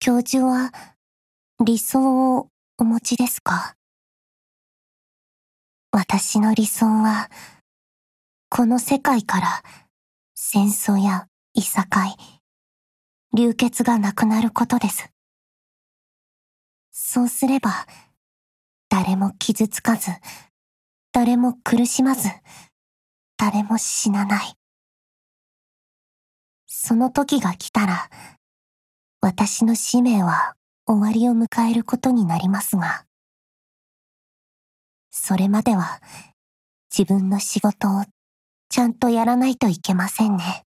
教授は理想をお持ちですか？私の理想は、この世界から戦争やいさかい、流血がなくなることです。そうすれば、誰も傷つかず、誰も苦しまず、誰も死なない。その時が来たら、私の使命は終わりを迎えることになりますが、それまでは自分の仕事をちゃんとやらないといけませんね。